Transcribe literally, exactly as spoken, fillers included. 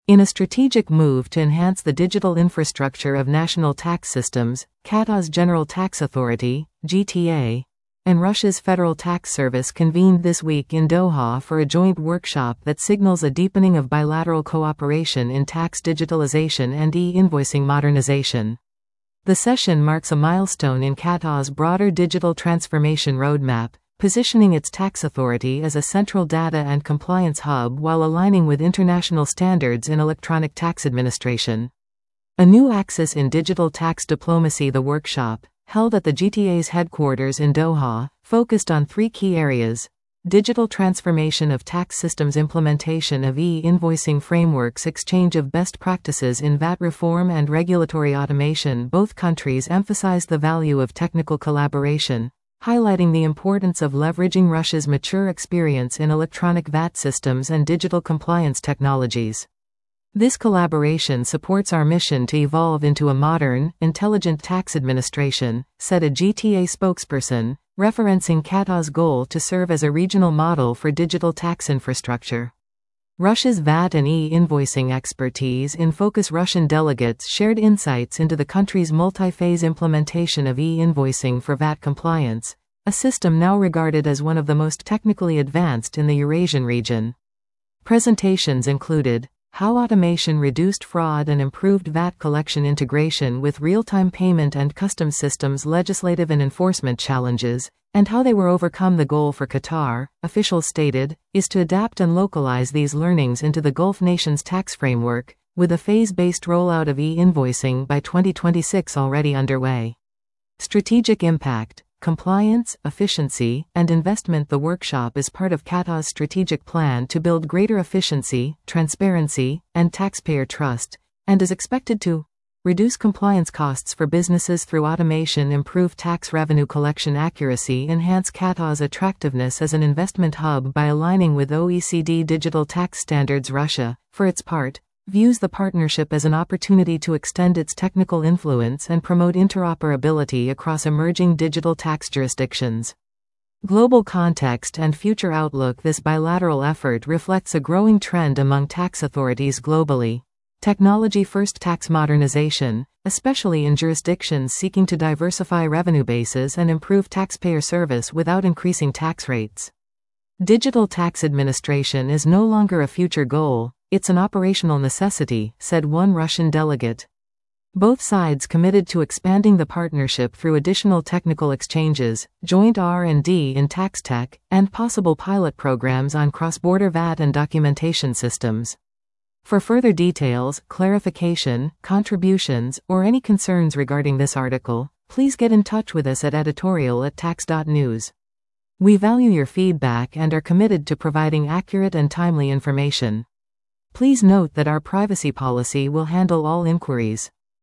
In a strategic move to enhance the digital infrastructure of national tax systems, Qatar's General Tax Authority, G T A, and Russia's Federal Tax Service convened this week in Doha for a joint workshop that signals a deepening of bilateral cooperation in tax digitalization and e-invoicing modernization. The session marks a milestone in Qatar's broader digital transformation roadmap, positioning its tax authority as a central data and compliance hub while aligning with international standards in electronic tax administration. A new axis in digital tax diplomacy. The workshop, held at the G T A's headquarters in Doha, focused on three key areas: digital transformation of tax systems, implementation of e-invoicing frameworks, exchange of best practices in V A T reform, and regulatory automation. Both countries emphasized the value of technical collaboration, highlighting the importance of leveraging Russia's mature experience in electronic V A T systems and digital compliance technologies. This collaboration supports our mission to evolve into a modern, intelligent tax administration, said a G T A spokesperson, referencing Qatar's goal to serve as a regional model for digital tax infrastructure. Russia's V A T and e-invoicing expertise in focus. Russian delegates shared insights into the country's multi-phase implementation of e-invoicing for V A T compliance, a system now regarded as one of the most technically advanced in the Eurasian region. Presentations included how automation reduced fraud and improved V A T collection, integration with real-time payment and customs systems, legislative and enforcement challenges, and how they were overcome. The goal for Qatar, officials stated, is to adapt and localize these learnings into the Gulf nations' tax framework, with a phase-based rollout of e-invoicing by twenty twenty-six already underway. Strategic impact: compliance, efficiency, and investment. The workshop is part of Qatar's strategic plan to build greater efficiency, transparency, and taxpayer trust, and is expected to reduce compliance costs for businesses through automation, improve tax revenue collection accuracy, enhance Qatar's attractiveness as an investment hub by aligning with O E C D digital tax standards. Russia, for its part, views the partnership as an opportunity to extend its technical influence and promote interoperability across emerging digital tax jurisdictions. Global context and future outlook: this bilateral effort reflects a growing trend among tax authorities globally. Technology-first tax modernization, especially in jurisdictions seeking to diversify revenue bases and improve taxpayer service without increasing tax rates. Digital tax administration is no longer a future goal, it's an operational necessity, said one Russian delegate. Both sides committed to expanding the partnership through additional technical exchanges, joint R and D in tax tech, and possible pilot programs on cross-border V A T and documentation systems. For further details, clarification, contributions, or any concerns regarding this article, please get in touch with us at editorial at tax dot news. We value your feedback and are committed to providing accurate and timely information. Please note that our privacy policy will handle all inquiries.